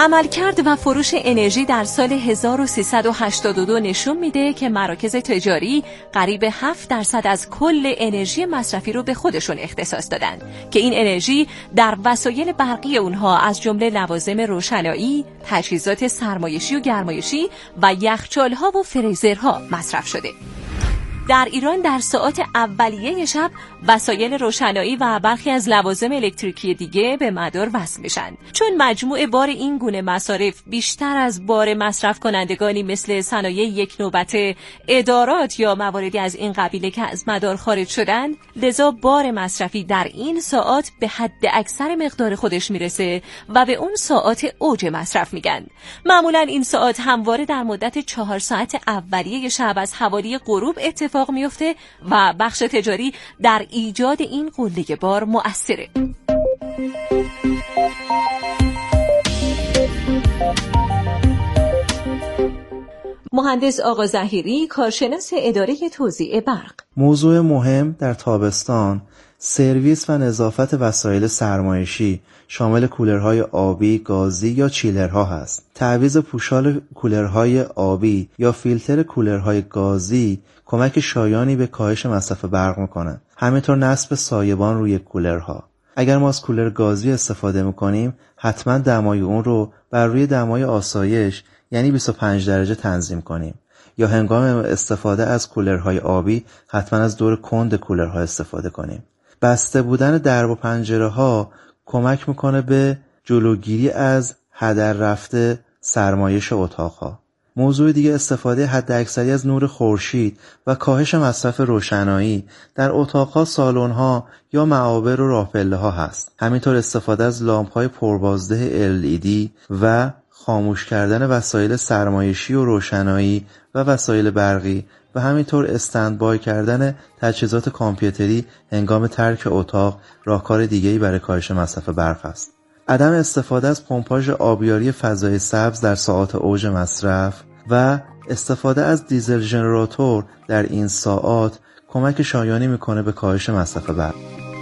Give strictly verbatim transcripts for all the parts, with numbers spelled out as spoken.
عملکرد و فروش انرژی در سال هزار و سیصد و هشتاد و دو نشون میده که مراکز تجاری قریب هفت درصد از کل انرژی مصرفی رو به خودشون اختصاص دادن که این انرژی در وسایل برقی اونها از جمله لوازم روشنایی، تجهیزات سرمایشی و گرمایشی و یخچال‌ها و فریزرها مصرف شده. در ایران در ساعات اولیه شب وسایل روشنایی و برخی از لوازم الکتریکی دیگه به مدار وصل میشن، چون مجموع بار این گونه مصارف بیشتر از بار مصرف کنندگانی مثل صنایع یک نوبته، ادارات یا مواردی از این قبیله که از مدار خارج شدن، لذا بار مصرفی در این ساعات به حد اکثر مقدار خودش میرسه و به اون ساعات اوج مصرف میگن. معمولا این ساعات همواره در مدت چهار ساعت اولیه شب از حوالی غروب اتفاق میفته و بخش تجاری در ایجاد این قله بار مؤثره. مهندس آقا ظهیری، کارشناس اداره توزیع برق: موضوع مهم در تابستان سرویس و نظافت وسایل سرمایشی شامل کولرهای آبی، گازی یا چیلرها هست. تعویض پوشال کولرهای آبی یا فیلتر کولرهای گازی کمک شایانی به کاهش مصرف برق میکنه. همینطور نصب سایبان روی کولرها. اگر ما از کولر گازی استفاده میکنیم، حتما دمای اون رو بر روی دمای آسایش یعنی بیست و پنج درجه تنظیم کنیم. یا هنگام استفاده از کولرهای آبی حتما از دور کند کولرها استفاده کنیم. بسته بودن درب و پنجره ها کمک میکنه به جلوگیری از هدر رفته سرمایش اتاقها. موضوع دیگه استفاده حداکثری از نور خورشید و کاهش مصرف روشنایی در اتاقها، سالن‌ها یا معابر و راهپله‌ها هست. همینطور استفاده از لامپ‌های پربازده ال ای دی و خاموش کردن وسایل سرمایشی و روشنایی و وسایل برقی و همینطور استندبای کردن تجهیزات کامپیوتری هنگام ترک اتاق راهکار دیگه‌ای برای کاهش مصرف برق است. عدم استفاده از پمپاژ آبیاری فضای سبز در ساعات اوج مصرف و استفاده از دیزل ژنراتور در این ساعات کمک شایانی میکنه به کاهش مصرف برق.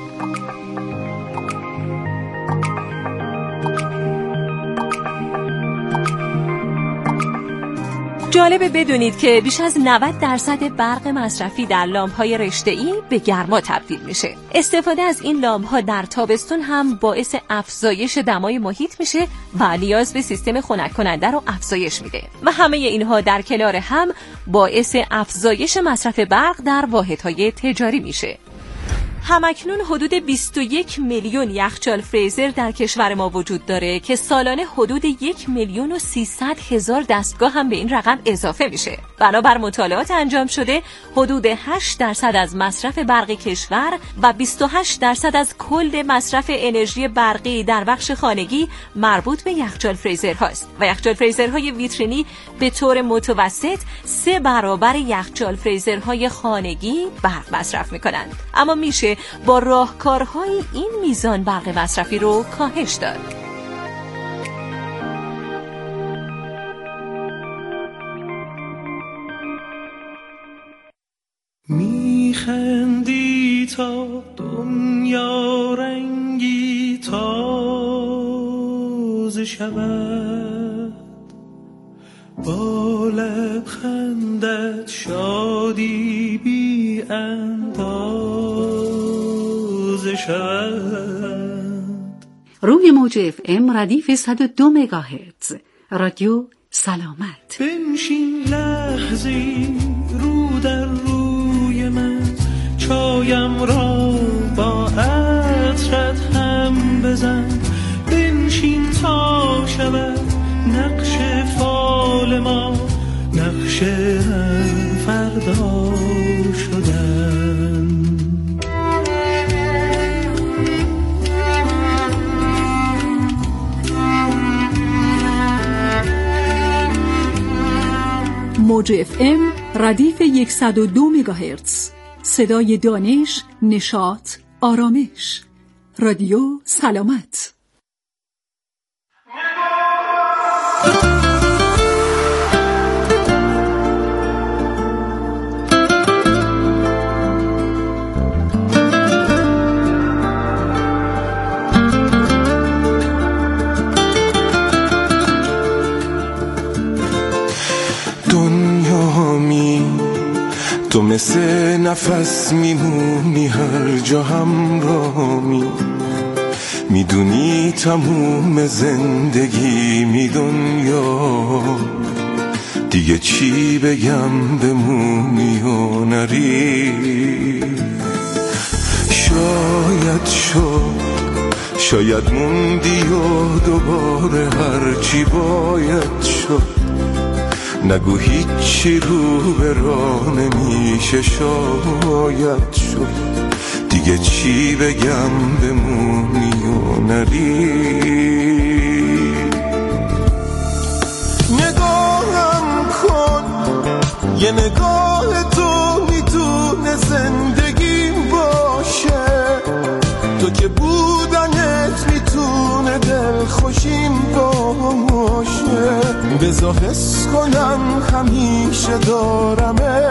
جالبه بدونید که بیش از نود درصد برق مصرفی در لامپ‌های رشته‌ای به گرما تبدیل میشه. استفاده از این لامپ‌ها در تابستون هم باعث افزایش دمای محیط میشه و نیاز به سیستم خنک کننده رو افزایش میده و همه اینها در کنار هم باعث افزایش مصرف برق در واحدهای تجاری میشه. همکنون حدود بیست و یک میلیون یخچال فریزر در کشور ما وجود داره که سالانه حدود یک میلیون و سیصد هزار دستگاه هم به این رقم اضافه میشه. بنابر مطالعات انجام شده حدود هشت درصد از مصرف برق کشور و بیست و هشت درصد از کل مصرف انرژی برقی در بخش خانگی مربوط به یخچال فریزر هاست و یخچال فریزرهای ویترینی به طور متوسط سه برابر یخچال فریزرهای خانگی برق مصرف میکنند. اما میشه با راهکارهای این میزان برق مصرفی رو کاهش داد. میخندی تا دنیا رنگی تازه شود، با لبخندت شادی بی اندازه شود. روی موج اف ام ردیف صد و دو مگاهرتز رادیو سلامت. بنشین لحظی رو در روی من، چایم را با عطرت هم بزن. بنشین تا شود نقش فال ما، نقش هم فردا شدن. موج اف ام ردیف صد و دو مگاهرتز، صدای دانش، نشاط، آرامش. رادیو سلامت. تو مثل نفس میمونی هر جا همراهمی، میدونی تموم زندگی می دنیا، دیگه چی بگم بمونی و نری. شاید شد شاید موندی و دوباره هرچی باید شد، نگو هیچی رو به راه نمیشه. شاید شد دیگه چی بگم بمونی و نری. نگاهم کن یه نگاه تو میتونه زندگیم باشه، تو که بودنت میتونه دل خوشیم باشه. بذار حس کنم همیشه دارمه.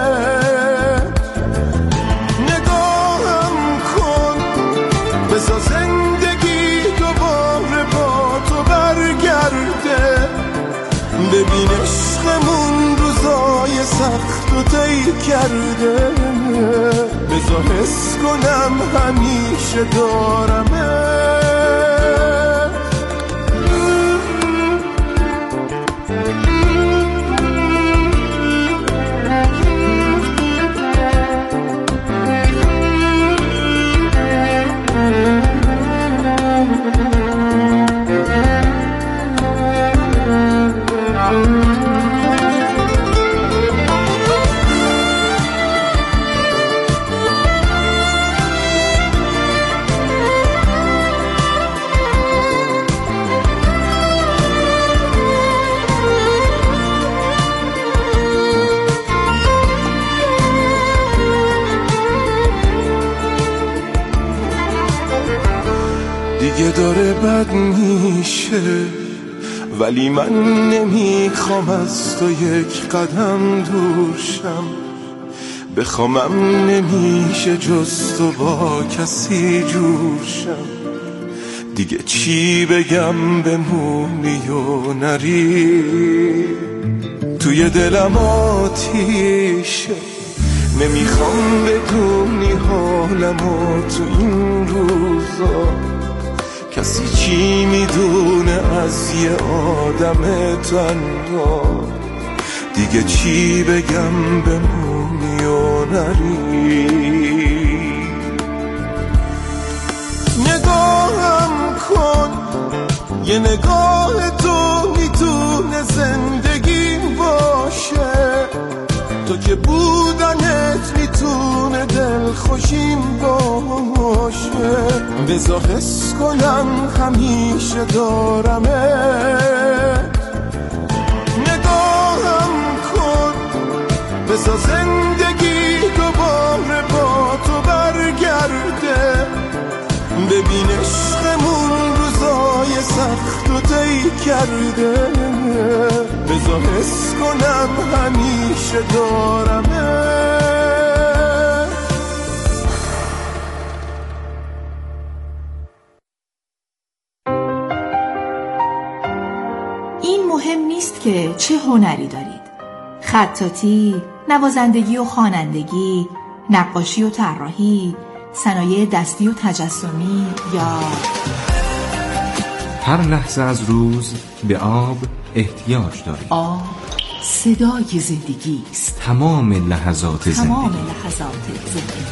نگاهم کن بذار زندگی دوباره با تو برگرده، ببین عشقمون روزای سخت و طی کرده. بذار حس کنم همیشه دارمه. دیگه داره بد میشه، ولی من نمیخوام از تو یک قدم دور شم. بخوامم نمیشه جز تو با کسی جور شم. دیگه چی بگم بمونی و نری. توی دلم آتیشه، نمیخوام بدونی حالمو تو این روزا. کسی چی میدونه از یه آدم تنها. دیگه چی بگم بمونی و نری. نگاهم کن یه نگاه تو میتونه زندگیم باشه، تو که بودنت میتونه دل خوشیم باشه. بذار حس کنم همیشه دارمه. نگاهم کن بذار زندگی دوباره با تو برگرده، ببین عشقمون روزای سخت و طی کرده. بذار حس کنم همیشه دارمه. این مهم نیست که چه هنری دارید: خطاطی، نوازندگی و خوانندگی، نقاشی و طراحی، صنایع دستی و تجسمی یا هر لحظه از روز به آب احتیاج دارید. آب صدای زندگی است. تمام لحظات زندگی. تمام لحظات زندگی.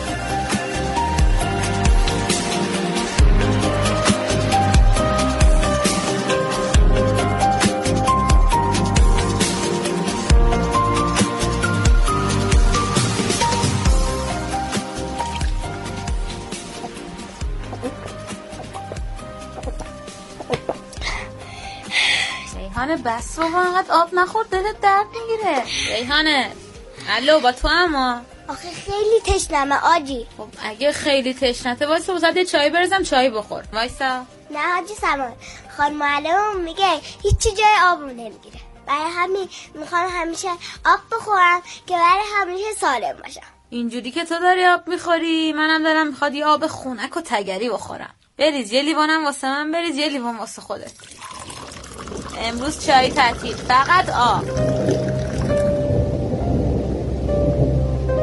ریحانه بس بابا انقدر آب نخور، دلت درد میگیره. ریحانه الو با تو اما آخه خیلی تشنمه آجی. خب اگه خیلی تشنته وایسا بزرد یه چای برزم چای بخور. وایسا. نه حاجی سامان، خانم معلمم میگه هیچی جای آبو نمیگیره، برای همین میخوام همیشه آب بخورم که برای همیشه سالم باشم. اینجوری که تو داری آب میخوری منم دارم میخواد یه آب خنک و تگری بخورم. بریز یه لیوانم واسه من، بریز یه لیوان واسه خودت. امروز چای تعطیل، فقط آب.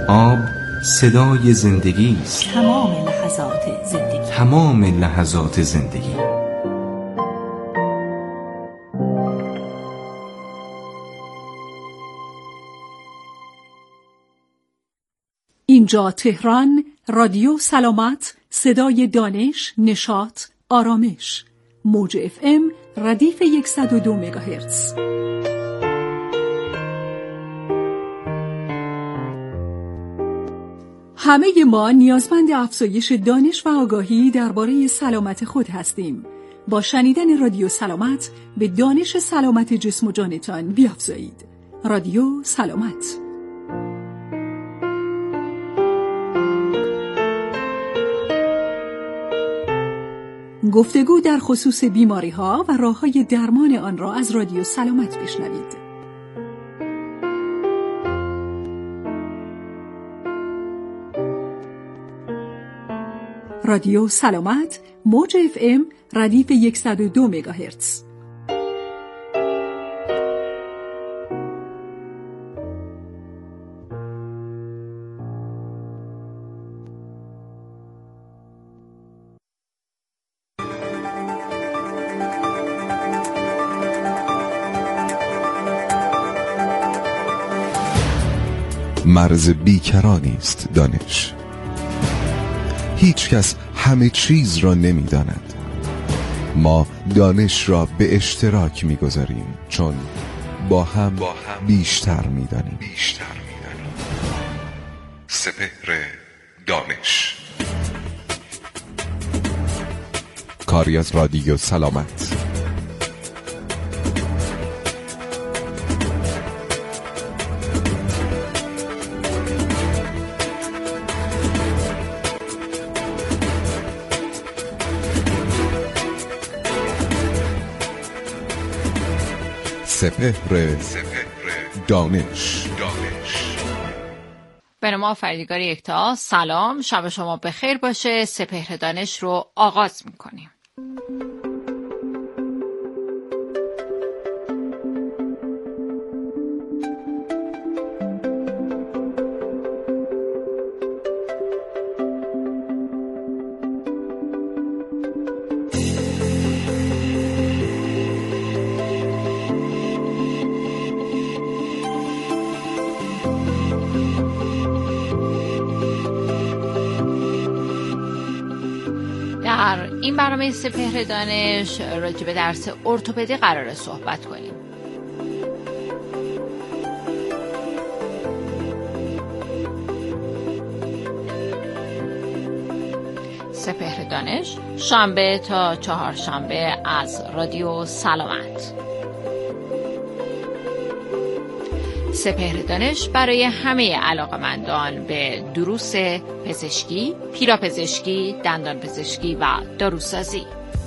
آب صدای زندگی است. تمام لحظات زندگی. تمام لحظات زندگی. اینجا تهران، رادیو سلامت، صدای دانش، نشاط، آرامش. موج اف ام ردیف صد و دو مگاهرتز. همه ما نیازمند افزایش دانش و آگاهی درباره سلامت خود هستیم. با شنیدن رادیو سلامت به دانش سلامت جسم و جانتان بیافزایید. رادیو سلامت. گفتگو در خصوص بیماری‌ها و راه‌های درمان آن را از رادیو سلامت بشنوید. رادیو سلامت، موج اف ام ردیف صد و دو مگاهرتز. مرز بیکرانی است دانش. هیچ کس همه چیز را نمی داند. ما دانش را به اشتراک می گذاریم چون با هم, با هم بیشتر می دانیم. بیشتر می دانیم. سپهر دانش. کاری از رادیو سلامت. سپهر دانش. به نام آفریدگار یکتا، سلام، شب شما بخیر باشه. سپهر دانش رو آغاز میکنیم. در این برنامه سپهر دانش راجع به درس ارتوپدی قراره صحبت کنیم. سپهر دانش شنبه تا چهارشنبه از رادیو سلامت. سپهر دانش برای همه علاقه‌مندان به دروس پزشکی، پیراپزشکی، دندان پزشکی و داروسازی.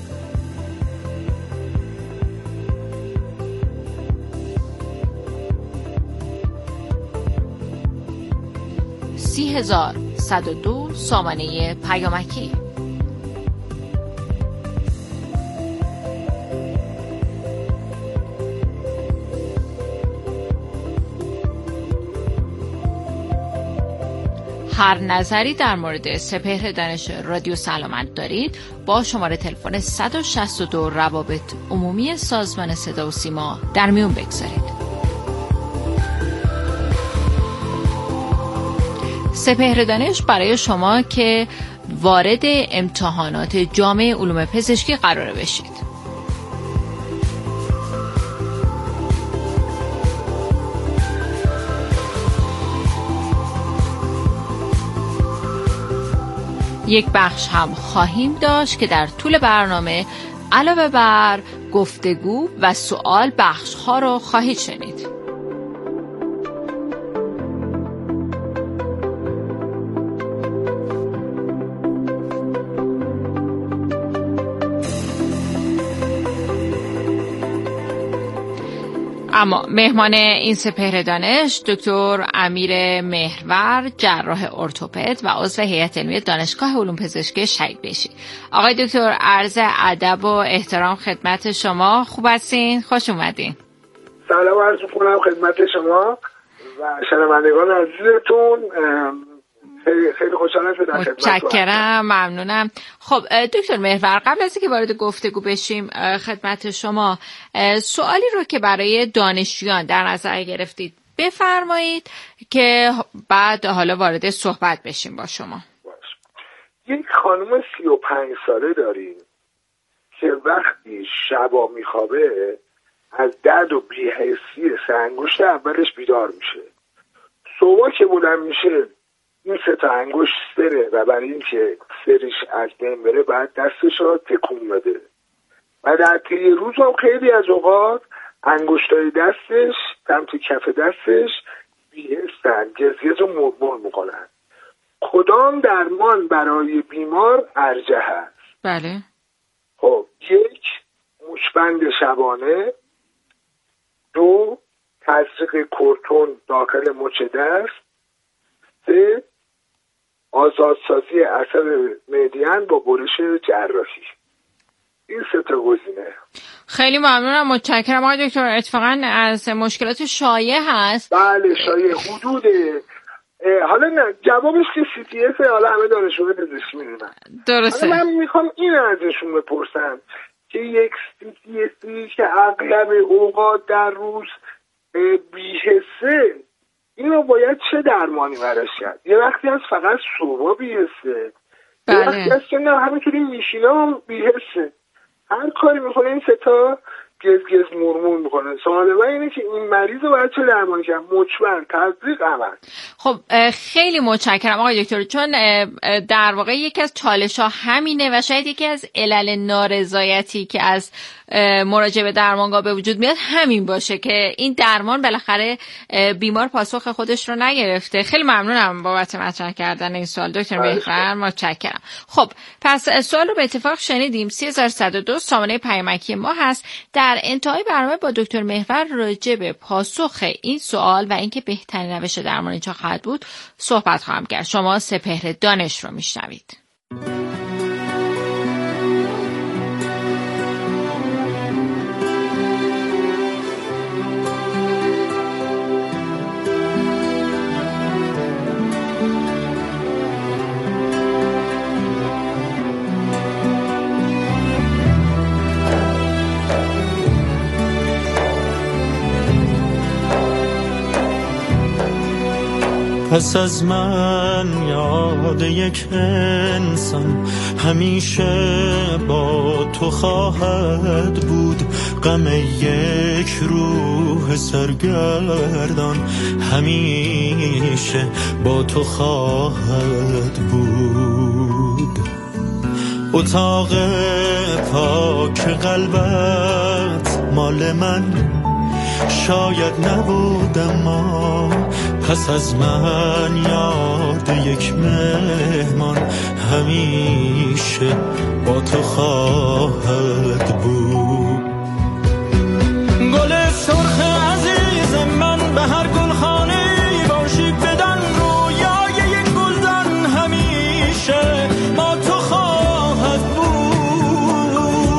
سی هزار صد و دو سامانه پیامکی. هر نظری در مورد سپهر دانش رادیو سلامت دارید با شماره تلفن صد و شصت و دو روابط عمومی سازمان صدا و سیما در میون بگذارید. سپهر دانش برای شما که وارد امتحانات جامعه علوم پزشکی قرار بشید. یک بخش هم خواهیم داشت که در طول برنامه علاوه بر گفتگو و سوال بخش ها رو خواهید شنید. اما مهمان این سپهر دانش دکتر امیر مهرور، جراح ارتوپد و عضو هیئت علمی دانشگاه علوم پزشکی شهید بهشتی. آقای دکتر، عرض ادب و احترام خدمت شما. خوب هستین؟ خوش اومدین. سلام عرض می‌کنم خدمت شما و شنوندگان عزیزتون. خیلی خیلی خوشحالم شدم. متشکرم، ممنونم. خب دکتر محور، قبل از اینکه وارد گفتگو بشیم خدمت شما، سوالی رو که برای دانشجویان در نظر گرفتید بفرمایید که بعد حالا وارد صحبت بشیم با شما. باش. یک خانم سی و پنج ساله داریم که وقتی شبا میخوابه از درد و بی‌حسی سرانگشت اولش بیدار میشه. صبح که بلند میشه این سه تا انگشت سره و برای اینکه سرش از بین بره بعد دستش رو تکون بده و در طی روز هم خیلی از اوقات انگشتای دستش سمت کف دستش بی‌حسن، جزیز رو مرمور میکنن. کدام درمان برای بیمار ارجح هست؟ بله. خب یک، مچبند شبانه. دو، تزریق کورتون داخل مچ دست. سه، آزادسازی عصب معدیان با برش جراحی. این سه تا گزینه. خیلی ممنونم، متشکرم آقای دکتر. اتفاقا از مشکلات شایع هست. بله شایع حدود حالا نه جوابش که سی تی اس حالا همه دانشجوهای پزشکی میدونن. درسته. حالا من میخوام این ازشون بپرسم که یک سی تی اسی که اغلب اوقات در روز بی‌حسه، اینو باید چه درمانی براش کرد؟ یه وقتی از فقط صبح بی‌حسه، بله. یه وقتی از که نه همینطوری میشینه هم بی‌حسه. هر کاری میکنه این سه تا گز گز مرمور میکنه. سوال من اینه که این مریض رو باید چه درمانی کرد؟ مچبند، تزریق، عمل. خب خیلی متشکرم آقای دکتر، چون در واقع یکی از چالش‌ها همینه و شاید یکی از علل نارضایتی که از مراجعه به درمانگاه به وجود میاد همین باشه که این درمان بالاخره بیمار پاسخ خودش رو نگرفته. خیلی ممنونم بابت مطرح کردن این سوال دکتر محور، متشکرم. خب پس سوال رو به اتفاق شنیدیم. سه هزار و صد و دو سامانه پیامکی ما هست. در انتهای برنامه با دکتر محور راجع به پاسخ این سوال و اینکه بهترین روش درمانی چه خواهد بود صحبت خواهم کرد. شما سپهر دانش رو میشنوید. پس از من یاد یک انسان همیشه با تو خواهد بود، غم یک روح سرگردان همیشه با تو خواهد بود. اتاق پاک قلبت مال من شاید نبود، اما پس از من یاد یک مهمان همیشه با تو خواهد بود. گل سرخ عزیز من به هر گلخانه باشی، بدن رویای یک گلدان همیشه با تو خواهد بود.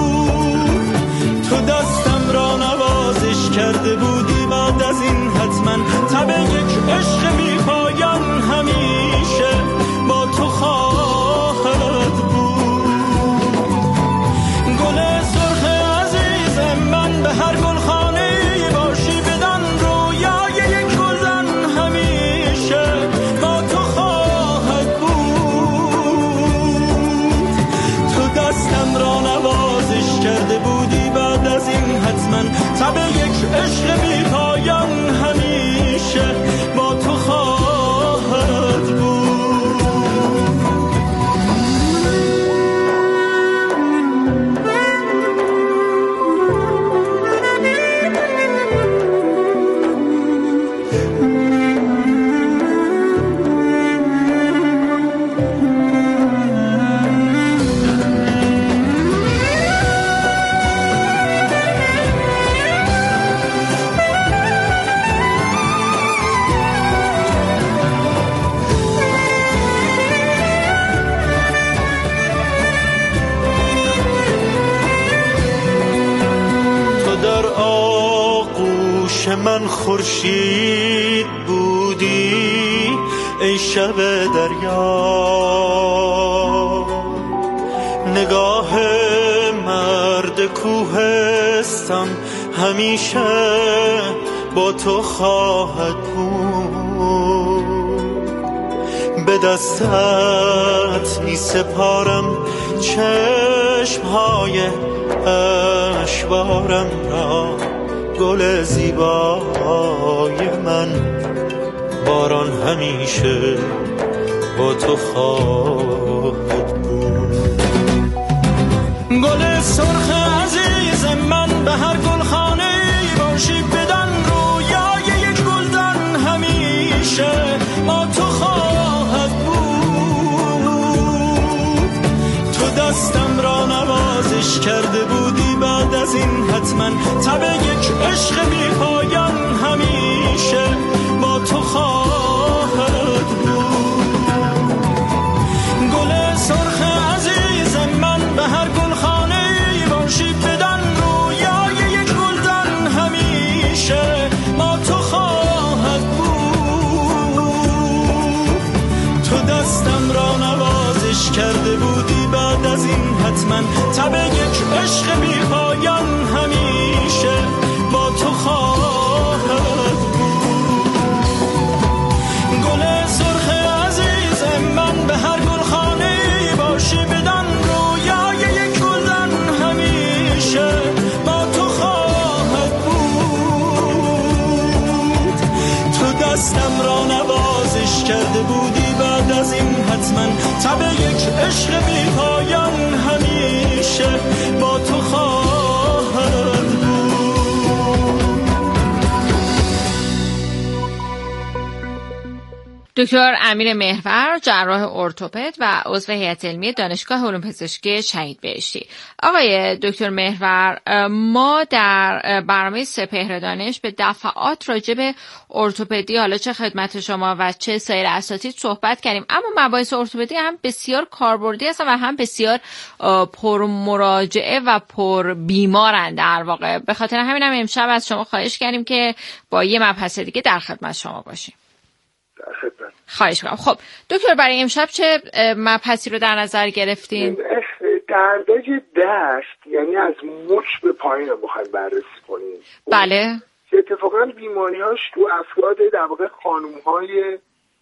تو دستم را نوازش کرده بودی، بعد از این حتما تب یک عشق بی پایان همیشه با تو خواهد بود. گل سرخ عزیز من به هر گلخانه باشی، بدن رویای یک گلدان همیشه با تو خواهد بود. تو دستم را نوازش کرده بودی، بعد از این حتما تب یک عشق بی پایان همیشه با تو خواهد بود. من خورشید بود، بودی ای شب دریا، نگاه مرد کوهستان همیشه با تو خواهد بود. به دستت می سپارم چشمهای اشبارم را، گل زیبای من، باران همیشه با تو خواهد بود. گل سرخ عزیز من به هر گلخانه باشی، بدان رویای یک گلدان همیشه با تو خواهد بود. تو دستم را نوازش کرده بودی، بعد از این حتما تب یک عشق بی پایان همیشه با تو خواهد بود. گل سرخ عزیز من به هر گلخانه باشی، بدان رویای یک گلدان همیشه با تو خواهد بود. تو دستم را نوازش کرده بودی، بعد از این حتما تب یک عشق بی پایان همیشه با تو خواهد بود. گل سرخ عزیز من به هر گلخانه باشی، بدان رویای یک گلدان همیشه با تو خواهد بود. تو دستم را نوازش کرده بودی، بعد از این حتما تب یک عشق بی پایان همیشه با تو خواهد بود. دکتر امیر محور، جراح ارتوپد و عضو هیئت علمی دانشگاه علوم پزشکی شهید بهشتی. آقای دکتر محور، ما در برنامه سپهر دانش به دفعات راجع به ارتوپدی، حالا چه خدمت شما و چه سایر اساتید صحبت کردیم، اما مباحث ارتوپدی هم بسیار کاربردی هستن و هم بسیار پر مراجعه و پر بیمارند در واقع. به خاطر همین هم امشب از شما خواهش کردیم که با یه مبحث دیگه در خدمت شما باشیم. خواهش می‌کنم. خب دکتر، برای امشب چه مبحثی رو در نظر گرفتین؟ دردای دست، یعنی از مچ به پایین رو بخوایم بررسی کنیم. بله. اتفاقا بیماری‌هاش تو افراد در واقع خانم‌های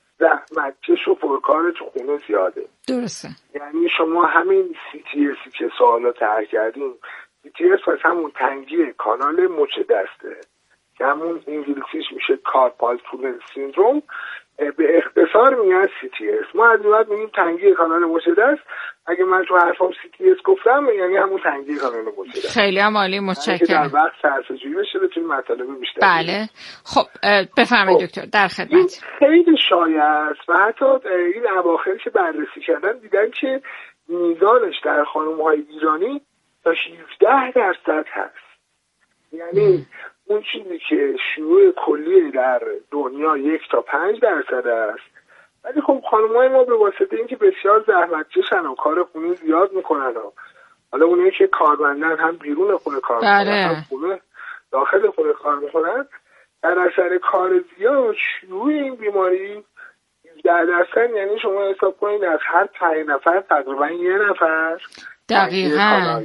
زحمتکش و پرکار تو خونه زیاده. درسته. یعنی شما همین سی تی اسی که سوالا طرح کردیم، سی تی اس پس همون تنگی کانال مچ دسته که همون انگلیسیش میشه کارپال تونل سیندروم، به اختصار میگن سی تی اس. ما از این بعد میگیم تنگی کانال مچ دست. اگه من تو حرفام سی تی اس گفتم یعنی همون تنگی کانال مچ دست. خیلی هم عالی، متشکرم. در وقت صرفه‌جویی بشه بتونیم مطالب بیشتر. بله. خب بفرمایید دکتر، در خدمت. خیلی شایع است و حتی این اواخر که بررسی کردن دیدن که میزانش در خانم‌های ایرانی تا هفده درصد هست. یعنی اون چیزی که شیوع کلی در دنیا یک تا پنج درصد است، ولی خب خانم‌های ما به واسطه اینکه بسیار زحمتکشن و کار خونه زیاد میکنن و حالا اونایی که کارمندن هم بیرون خونه کار میکنن هم خونه داخل خونه کار میکنن، در اثر کار زیاد شیوع این بیماری ده درصد، یعنی شما حساب کنید از هر پنج نفر تقریبا یه نفر دقیقاً.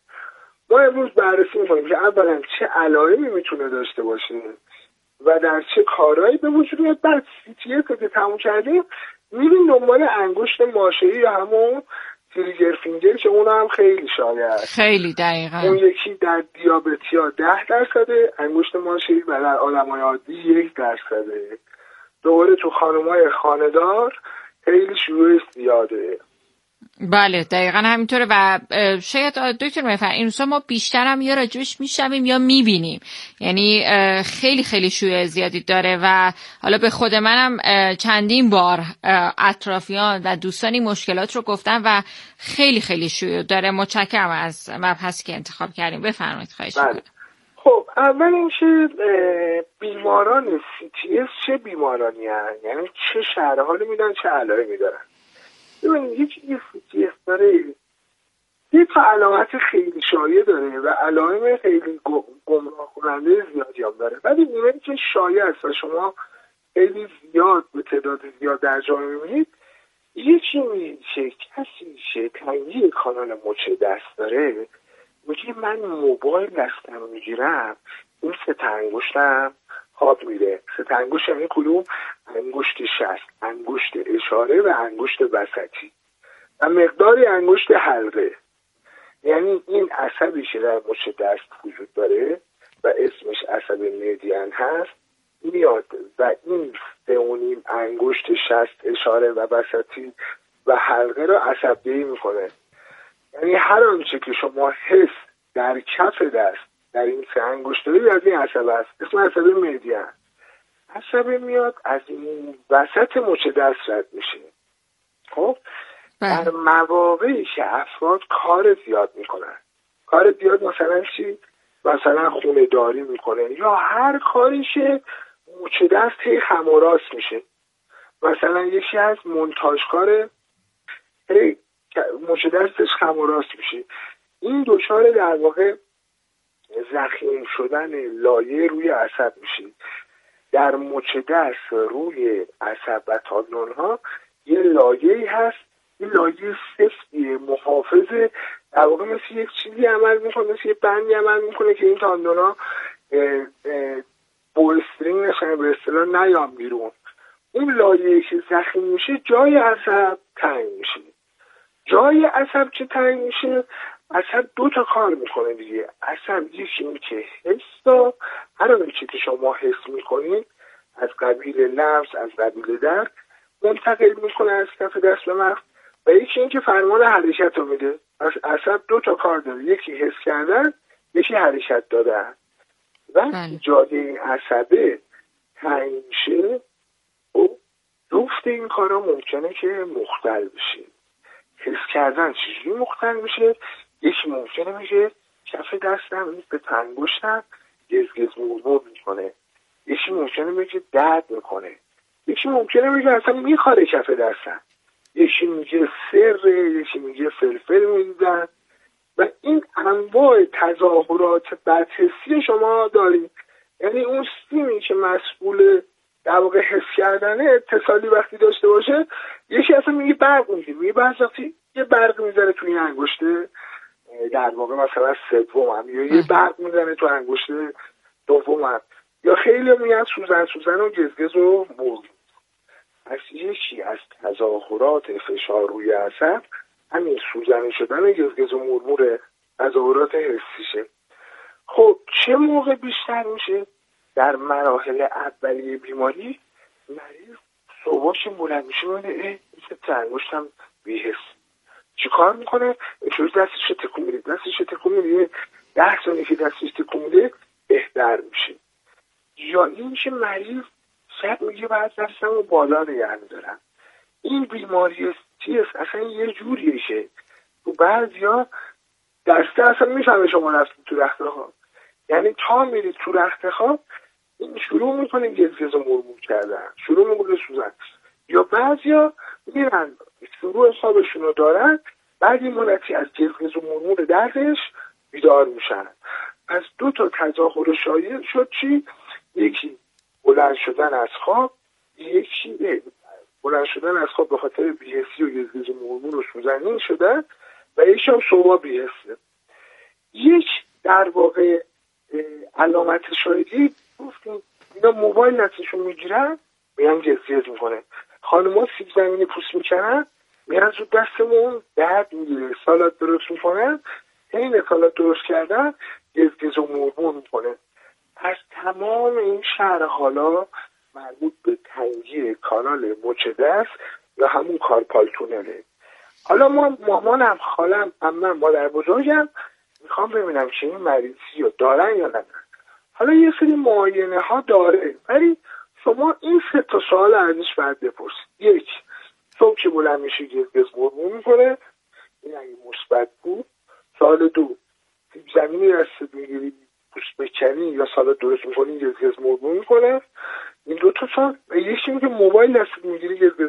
ما امروز بررسی می‌کنیم که اولا چه علائمی میتونه داشته باشه و در چه کارهایی به وجود میاد. بعد سی تی اس که تموم کردیم میریم دنبال انگشت ماشه‌ای یا همون تریگر فینگر که اون هم خیلی شایع است. خیلی دقیقاً. اون یکی در دیابتی‌ها ده درصده انگشت ماشه‌ای و در آدم‌های عادی یک درصده. دوباره تو خانم‌های خانه‌دار خیلی شیوع زیاده. بله دقیقا همینطوره و شاید دکتر محور این روزا ما بیشتر هم یا راجبش میشنویم یا میبینیم، یعنی خیلی خیلی شیوع زیادی داره و حالا به خود منم چندین بار اطرافیان و دوستانی مشکلات رو گفتن و خیلی خیلی شیوع داره. متشکرم از مبحثی که انتخاب کردیم، بفرمایید. خواهش می‌کنم. خب اول اینکه بیماران سی تی اس چه بیمارانی هستند، یعنی چه شرح حالی میدن، چه علائمی دارن. ببینید یکی که سی تی اس داره یه تا علامت خیلی شایع داره و علائم خیلی گمراه کننده زیادی هم داره، ولی اونایی که شایع است و شما خیلی زیاد به تعداد زیاد در جامعه میبینید، یکی میشه کسی میشه تنگی کانال مچ دست داره، میگه من موبایل دستم میگیرم این سه تا انگشتم خواب میره. سه تا انگشت یعنی کدوم؟ انگشت شست، انگشت اشاره و انگشت وسطی و مقداری انگشت حلقه. یعنی این عصبی که در مچ دست وجود داره و اسمش عصب مدین هست میاد و این سه و نیم انگشت شست، اشاره و وسطی و حلقه رو عصبدهی میکنه. یعنی هر آنچه که شما حس در کف دست در این سه انگشت دارید از این عصب است، اسم عصب مدین. عصب میاد از این وسط مچ دست رد میشه. خب در مواقعی که افراد کار زیاد میکنن، کار زیاد مثلا چی؟ مثلا خونه داری میکنه یا هر کاری که مچ دست هی خم و راست میشه. مثلا یکی از منتاجکار هی مچ دستش خم و راست میشه، این دچار در واقع ضخیم شدن لایه روی عصب میشه. در مچ دست روی عصب و تاندون ها یه لایه‌ای هست، این لایه سفتیه، محافظه، در واقع مثل یک چیزی عمل میکنه، مثل یک بندی عمل میکنه که این تاندون ها بولسترینگ نشن، به اصطلاح نیام بیرون. اون لایه‌ای که زخیم میشه جای عصب تنگ میشه. جای عصب که تنگ میشه، عصب دو تا کار میکنه دیگه. عصب یکی این که حسا، هر آنچه که شما حس میکنید از قبیل لمس، از قبیل درد منتقل میکنه از کف دست به مغز، و یکی این که فرمان حرکت رو میده. عصب دو تا کار داره، یکی حس کردن، یکی حرکت دادن. وقتی جای این عصبه تنگ میشه و جفت این کارا ممکنه که مختل بشه. حس کردن چجوری مختل میشه؟ یکی ممکنه میشه کف دستم این به انگشتم گزگز مورمور میکنه، یکی ممکنه میگه درد میکنه، یکی ممکنه میگه اصلا میخواره کف دستم، یکی میگه سر، یکی میگه فلفل میدن. و این انواع تظاهرات بدحسی شما دارید. یعنی اون سیمی که مسئول در واقع حس کردنه اتصالی وقتی داشته باشه، یکی اصلا میگه برق میگه، میگه بعض وقتی یه برق میزنه توی این انگشته در واقع مثلا سومم، یا یه برق میزنه تو انگشته دومم، یا خیلی میگن سوزن سوزن و گزگز و مرد. پس یکی از تظاهرات فشار روی عصب همین سوزن شدن گزگز و مرمور تظاهرات حسیشه. خب چه موقع بیشتر میشه؟ در مراحل اولیه بیماری مریض صبح که بلند میشه میگه اه مثل انگشتم بی‌حس. چی کار میکنه؟ اینجوری دستش رو تکون میده، دستش رو تکون میده، ده ثانیه که دستش تکون میده بهتر میشه. یا این که مریض شاید میگه بعد دستم رو بالا نگه میدارم. این بیماری استیس اصلا یه جوریه که تو بعضیا دسته اصلا میفهمه شما رفتید تو رخت خواب، یعنی تا میرید تو رخت خواب این شروع میکنه گزگز و مرمور کردن، شروع میکنه سوزن. یا بعضیا میرن شروع خوابشون رو دارن، بعد این مدتی از گزگز و مرمور دردش بیدار میشن. پس دو تا تظاهر شایع شد. چی؟ یکی بلند شدن از خواب، یکی بلند شدن از خواب به خاطر بی‌حسی و گزگز و مرمور و سوزنی شدن، و یکی هم صبح بی‌حسه. یک در واقع علامت شایعی گفتیم اینا موبایل دستشون میگیرن میان گزگز میکنه. خانم‌ها سیب زمینی پوست میکنن میان زود دستمون درد میگیره، سالاد درست میکنن، این سالاد درست کردن گزگز و مرمور میکنه. از تمام این شرح حالا مربوط به تنگی کانال مچ دست یا همون کارپال تونله. حالا ما مامانم، خالم، عمم، مادر بزرگم میخوام ببینم که این مریضی رو دارن یا نه. حالا یه سری معاینه ها داره، ولی شما این سه تا سوال ازش باید بپرسید. یک، صبح که بلند میشه گزگز مرمور میکنه، این اگه مثبت بود. سوال دو، سیب زمینی دستت میگیری پوست بکنی یا سالاد درست میکنی گزگز مرمور میکنه. این دو تا سوال. یکی میگه موبایل دستت میگیری گزگز